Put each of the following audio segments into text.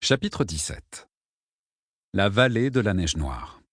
Chapitre 17. La vallée de la neige noire.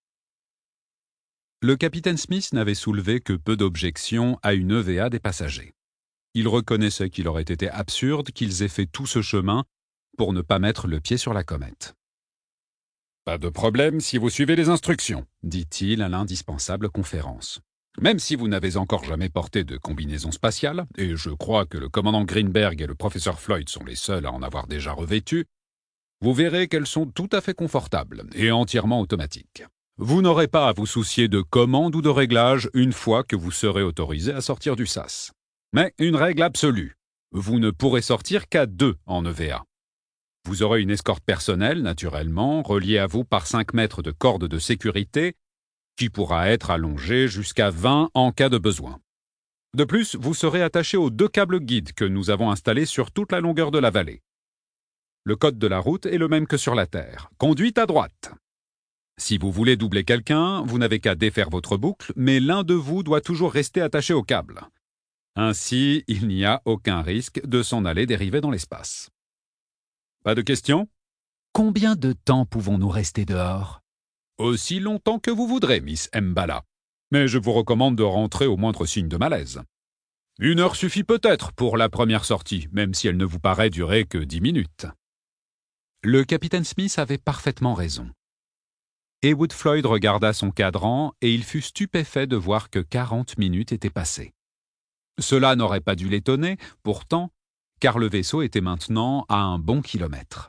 Le capitaine Smith n'avait soulevé que peu d'objections à une EVA des passagers. Il reconnaissait qu'il aurait été absurde qu'ils aient fait tout ce chemin pour ne pas mettre le pied sur la comète. « Pas de problème si vous suivez les instructions », dit-il à l'indispensable conférence. « Même si vous n'avez encore jamais porté de combinaison spatiale, et je crois que le commandant Greenberg et le professeur Floyd sont les seuls à en avoir déjà revêtu, vous verrez qu'elles sont tout à fait confortables et entièrement automatiques. Vous n'aurez pas à vous soucier de commandes ou de réglages une fois que vous serez autorisé à sortir du SAS. Mais une règle absolue, vous ne pourrez sortir qu'à 2 en EVA. Vous aurez une escorte personnelle, naturellement, reliée à vous par 5 mètres de corde de sécurité, qui pourra être allongée jusqu'à 20 en cas de besoin. De plus, vous serez attaché aux 2 câbles guides que nous avons installés sur toute la longueur de la vallée. Le code de la route est le même que sur la Terre. Conduite à droite. Si vous voulez doubler quelqu'un, vous n'avez qu'à défaire votre boucle, mais l'un de vous doit toujours rester attaché au câble. Ainsi, il n'y a aucun risque de s'en aller dériver dans l'espace. Pas de questions ? Combien de temps pouvons-nous rester dehors ? Aussi longtemps que vous voudrez, Miss Mbala. Mais je vous recommande de rentrer au moindre signe de malaise. 1 heure suffit peut-être pour la première sortie, même si elle ne vous paraît durer que 10 minutes. Le capitaine Smith avait parfaitement raison. Heywood Floyd regarda son cadran et il fut stupéfait de voir que 40 minutes étaient passées. Cela n'aurait pas dû l'étonner, pourtant, car le vaisseau était maintenant à un bon kilomètre.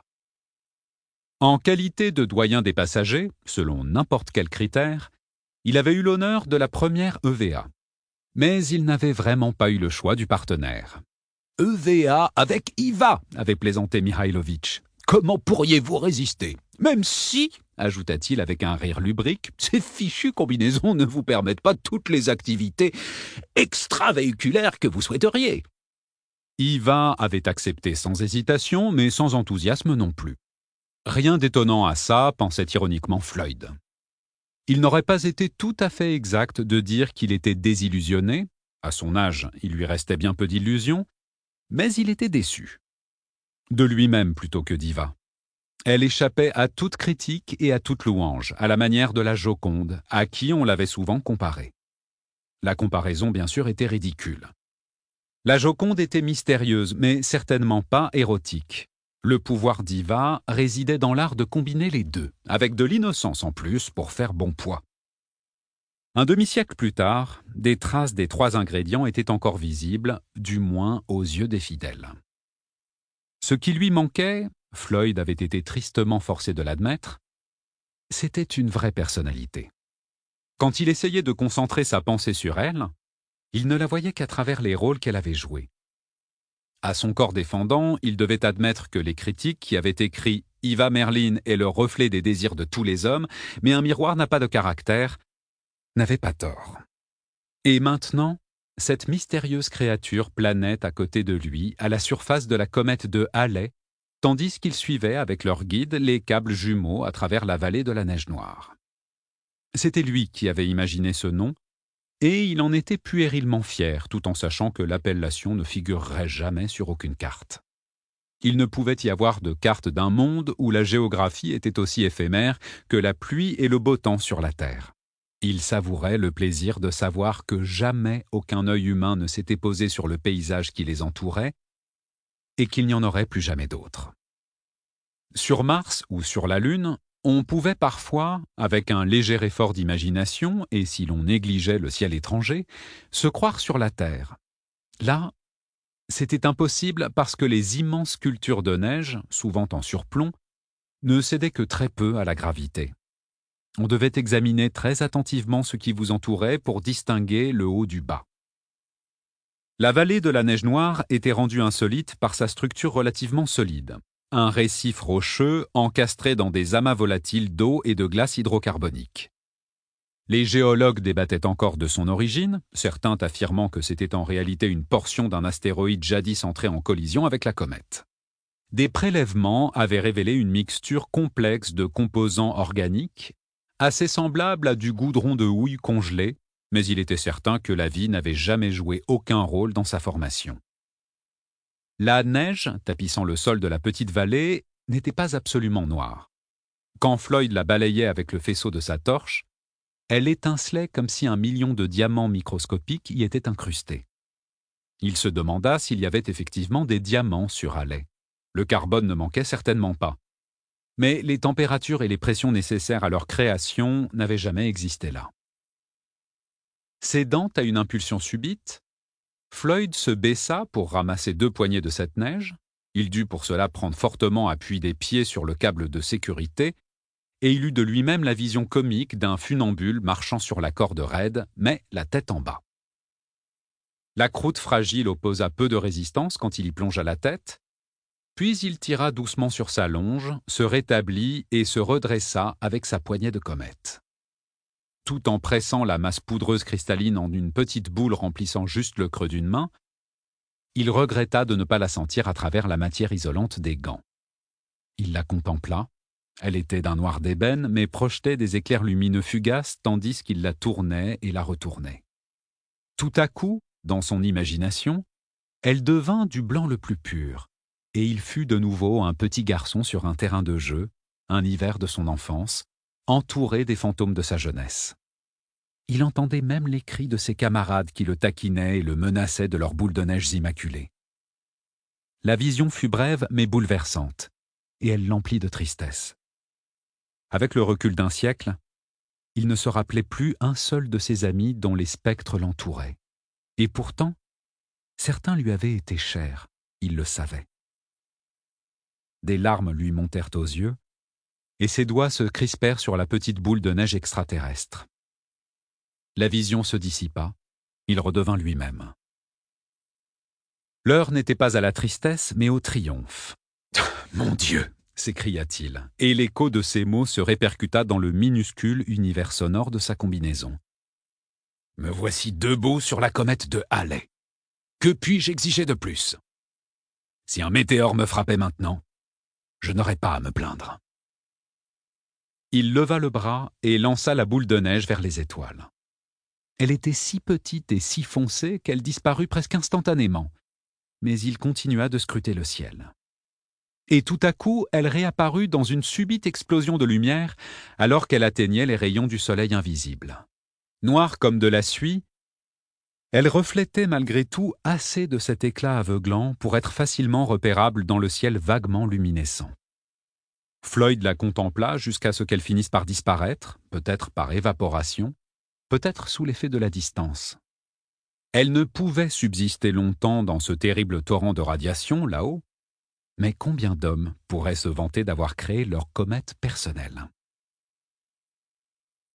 En qualité de doyen des passagers, selon n'importe quel critère, il avait eu l'honneur de la première EVA. Mais il n'avait vraiment pas eu le choix du partenaire. « EVA avec IVA !» avait plaisanté Mihailovitch. « Comment pourriez-vous résister ? Même si, ajouta-t-il avec un rire lubrique, ces fichues combinaisons ne vous permettent pas toutes les activités extravéhiculaires que vous souhaiteriez. » IVA avait accepté sans hésitation, mais sans enthousiasme non plus. Rien d'étonnant à ça, pensait ironiquement Floyd. Il n'aurait pas été tout à fait exact de dire qu'il était désillusionné, à son âge il lui restait bien peu d'illusions, mais il était déçu. De lui-même plutôt que d'Iva. Elle échappait à toute critique et à toute louange, à la manière de la Joconde, à qui on l'avait souvent comparée. La comparaison, bien sûr, était ridicule. La Joconde était mystérieuse, mais certainement pas érotique. Le pouvoir d'Iva résidait dans l'art de combiner les deux, avec de l'innocence en plus pour faire bon poids. Un demi-siècle plus tard, des traces des 3 ingrédients étaient encore visibles, du moins aux yeux des fidèles. Ce qui lui manquait, Floyd avait été tristement forcé de l'admettre, c'était une vraie personnalité. Quand il essayait de concentrer sa pensée sur elle, il ne la voyait qu'à travers les rôles qu'elle avait joués. À son corps défendant, il devait admettre que les critiques qui avaient écrit « Eva Merlin est le reflet des désirs de tous les hommes, mais un miroir n'a pas de caractère » n'avaient pas tort. Et maintenant, cette mystérieuse créature planait à côté de lui, à la surface de la comète de Halley, tandis qu'ils suivaient avec leur guide les câbles jumeaux à travers la vallée de la neige noire. C'était lui qui avait imaginé ce nom, et il en était puérilement fier, tout en sachant que l'appellation ne figurerait jamais sur aucune carte. Il ne pouvait y avoir de carte d'un monde où la géographie était aussi éphémère que la pluie et le beau temps sur la Terre. Il savourait le plaisir de savoir que jamais aucun œil humain ne s'était posé sur le paysage qui les entourait et qu'il n'y en aurait plus jamais d'autre. Sur Mars ou sur la Lune, on pouvait parfois, avec un léger effort d'imagination et si l'on négligeait le ciel étranger, se croire sur la Terre. Là, c'était impossible parce que les immenses sculptures de neige, souvent en surplomb, ne cédaient que très peu à la gravité. On devait examiner très attentivement ce qui vous entourait pour distinguer le haut du bas. La vallée de la neige noire était rendue insolite par sa structure relativement solide. Un récif rocheux encastré dans des amas volatiles d'eau et de glace hydrocarbonique. Les géologues débattaient encore de son origine, certains affirmant que c'était en réalité une portion d'un astéroïde jadis entré en collision avec la comète. Des prélèvements avaient révélé une mixture complexe de composants organiques, assez semblable à du goudron de houille congelé, mais il était certain que la vie n'avait jamais joué aucun rôle dans sa formation. La neige, tapissant le sol de la petite vallée, n'était pas absolument noire. Quand Floyd la balayait avec le faisceau de sa torche, elle étincelait comme si 1 million de diamants microscopiques y étaient incrustés. Il se demanda s'il y avait effectivement des diamants sur Halley. Le carbone ne manquait certainement pas. Mais les températures et les pressions nécessaires à leur création n'avaient jamais existé là. Cédant à une impulsion subite, Floyd se baissa pour ramasser 2 poignées de cette neige. Il dut pour cela prendre fortement appui des pieds sur le câble de sécurité, et il eut de lui-même la vision comique d'un funambule marchant sur la corde raide, mais la tête en bas. La croûte fragile opposa peu de résistance quand il y plongea la tête, puis il tira doucement sur sa longe, se rétablit et se redressa avec sa poignée de comète. Tout en pressant la masse poudreuse cristalline en une petite boule remplissant juste le creux d'une main, il regretta de ne pas la sentir à travers la matière isolante des gants. Il la contempla. Elle était d'un noir d'ébène, mais projetait des éclairs lumineux fugaces tandis qu'il la tournait et la retournait. Tout à coup, dans son imagination, elle devint du blanc le plus pur, et il fut de nouveau un petit garçon sur un terrain de jeu, un hiver de son enfance, entouré des fantômes de sa jeunesse. Il entendait même les cris de ses camarades qui le taquinaient et le menaçaient de leurs boules de neige immaculées. La vision fut brève mais bouleversante, et elle l'emplit de tristesse. Avec le recul d'un siècle, il ne se rappelait plus un seul de ses amis dont les spectres l'entouraient. Et pourtant, certains lui avaient été chers, il le savait. Des larmes lui montèrent aux yeux, et ses doigts se crispèrent sur la petite boule de neige extraterrestre. La vision se dissipa, il redevint lui-même. L'heure n'était pas à la tristesse, mais au triomphe. « Mon Dieu !» s'écria-t-il, et l'écho de ces mots se répercuta dans le minuscule univers sonore de sa combinaison. « Me voici debout sur la comète de Halley. Que puis-je exiger de plus? Si un météore me frappait maintenant, je n'aurais pas à me plaindre. » Il leva le bras et lança la boule de neige vers les étoiles. Elle était si petite et si foncée qu'elle disparut presque instantanément, mais il continua de scruter le ciel. Et tout à coup, elle réapparut dans une subite explosion de lumière alors qu'elle atteignait les rayons du soleil invisible. Noire comme de la suie, elle reflétait malgré tout assez de cet éclat aveuglant pour être facilement repérable dans le ciel vaguement luminescent. Floyd la contempla jusqu'à ce qu'elle finisse par disparaître, peut-être par évaporation, peut-être sous l'effet de la distance. Elle ne pouvait subsister longtemps dans ce terrible torrent de radiation, là-haut, mais combien d'hommes pourraient se vanter d'avoir créé leur comète personnelle?